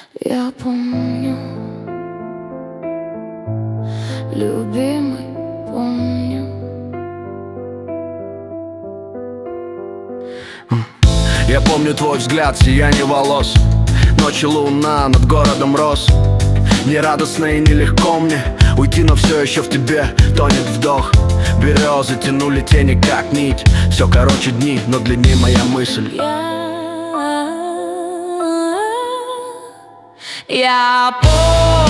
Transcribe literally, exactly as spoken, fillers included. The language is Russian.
Я помню, любимый, помню. Я помню твой взгляд, сияние волос. Ночью луна над городом рос. Нерадостно и нелегко мне уйти, но все еще в тебе тонет вдох. Березы тянули тени, как нить. Все короче дни, но длиннее моя мысль. Я, я помню.